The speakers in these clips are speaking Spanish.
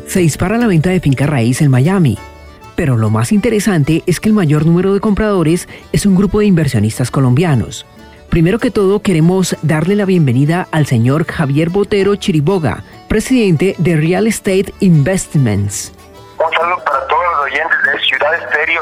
Se dispara la venta de finca raíz en Miami, pero lo más interesante es que el mayor número de compradores es un grupo de inversionistas colombianos. Primero que todo, queremos darle la bienvenida al señor Javier Botero Chiriboga, presidente de Real Estate Investments. Un saludo para todos los oyentes de Ciudad Estéreo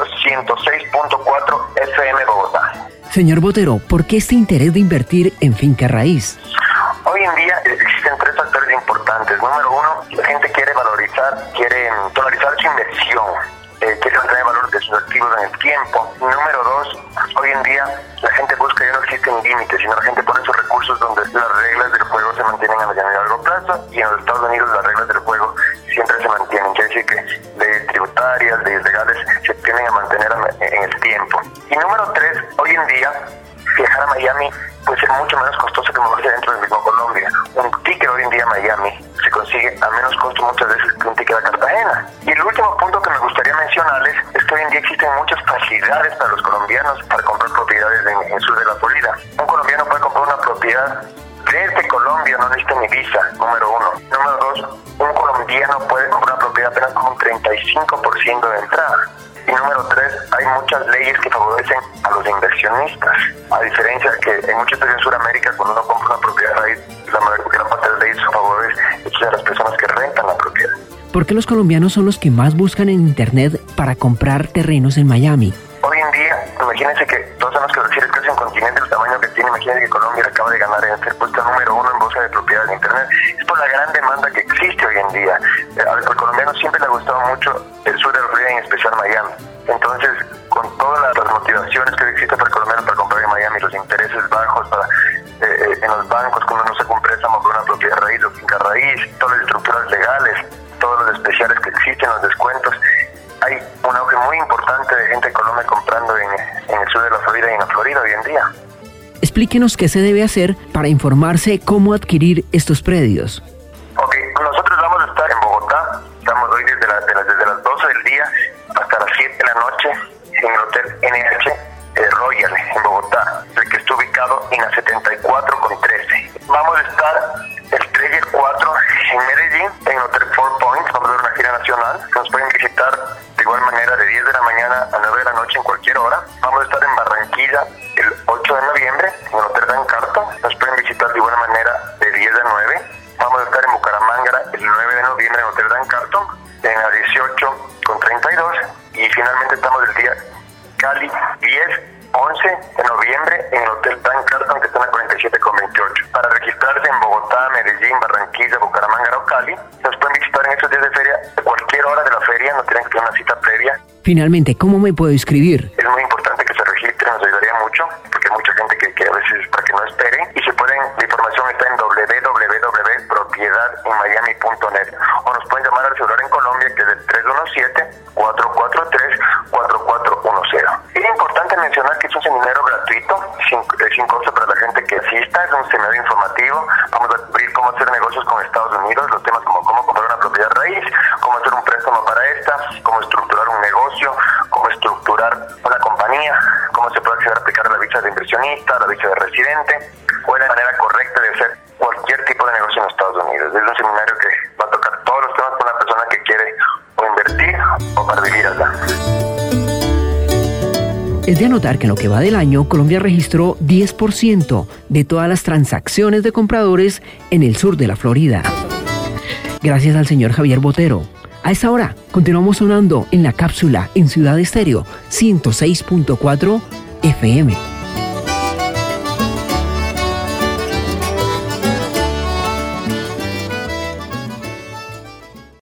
106.4 FM Bogotá. Señor Botero, ¿por qué este interés de invertir en finca raíz? Hoy en día existen tres factores importantes. Número uno, la gente quiere quiere dolarizar su inversión, quiere obtener valor de sus activos en el tiempo. Número dos, hoy en día la gente busca, ya no existen límites, sino la gente pone sus recursos donde las reglas del juego se mantienen a mediano y largo plazo, y en los Estados Unidos las reglas del juego siempre se mantienen. Quiere decir que leyes tributarias, leyes legales se tienden a mantener en el tiempo. Y número tres, hoy en día viajar a Miami puede ser mucho menos costoso que moverse dentro del mismo Colombia. Un ticket hoy en día a Miami se consigue a menos costo muchas veces que un ticket a Cartagena. Y el último punto que me gustaría mencionarles es que hoy en día existen muchas facilidades para los colombianos para comprar propiedades en el sur de la Florida. Un colombiano puede comprar una propiedad desde Colombia, no necesita ni visa, número uno. Número dos, un colombiano puede comprar una propiedad apenas con un 35% de entrada. Y número tres, hay muchas leyes que favorecen a los inversionistas. A diferencia de que en muchos países en Sudamérica, cuando uno compra una propiedad raíz, la gran parte de las leyes favorecen a las personas que rentan la propiedad. ¿Por qué los colombianos son los que más buscan en internet para comprar terrenos en Miami? Hoy en día, imagínense que todos sabemos que Brasil es casi un continente del tamaño que tiene. Imagínense que Colombia acaba de ganar en ser puesto número uno en bolsa de propiedades en internet. Es por la gran demanda que existe hoy en día. Al colombiano siempre le ha gustado mucho el sur de la Florida, en especial Miami. Entonces, con todas las motivaciones que existen para el colombiano para comprar en Miami, los intereses bajos en los bancos, cuando uno saca un préstamo por una propiedad raíz o finca raíz, todas las estructuras legales, todos los especiales que existen, los descuentos, hay un auge muy importante de gente de Colombia comprando en el sur de la Florida y en la Florida hoy en día. Explíquenos qué se debe hacer para informarse cómo adquirir estos predios. Ok, nosotros vamos a estar en Bogotá, estamos hoy desde las 12 del día hasta las 7 de la noche en el Hotel NH Royal en Bogotá, el que está ubicado en la 74 con 13. Vamos a estar el 3 y el 4 en Medellín, en el Hotel Four Points, vamos a ver una gira nacional. Nos pueden visitar de igual manera de 10 de la mañana a 9 de la noche en cualquier hora. Vamos a estar en Barranquilla el 8 de noviembre en el Hotel Dan Carton. Nos pueden visitar de igual manera de 10 a 9. Vamos a estar en Bucaramanga el 9 de noviembre en el Hotel Dan Carton, en la 18 con 32. Y finalmente estamos el día Cali 11 de noviembre en el Hotel Dan Carton, que está en la 47 con 28. Para registrarse en Bogotá, Medellín, Barranquilla, Bucaramanga o Cali, nos pueden visitar en estos días de feria a cualquier hora de la feria, no tienen que tener una cita previa. Finalmente, ¿cómo me puedo inscribir? Es muy importante que se registren, nos ayudaría mucho, porque hay mucha gente que a veces para que no esperen. Y la información está en www.propiedadinmiami.net, o nos pueden llamar al celular en Colombia, que es el 317-443-4410. Es importante mencionar que es un seminario gratuito, sin costo para la gente que asista. Es un seminario informativo. Vamos a cubrir cómo hacer negocios con Estados Unidos, los temas como cómo comprar una propiedad raíz, cómo hacer un préstamo para esta, cómo estructurar un negocio, cómo estructurar una compañía, cómo se puede acceder a aplicar a la visa de inversionista, a la visa de residente, o la manera correcta de hacer cualquier tipo de negocio en Estados Unidos. Es un seminario que va a tocar todos los temas para una persona que quiere o invertir o para vivir allá. Es de anotar que en lo que va del año, Colombia registró 10% de todas las transacciones de compradores en el sur de la Florida. Gracias al señor Javier Botero. A esta hora, continuamos sonando en la cápsula en Ciudad Estéreo 106.4 FM.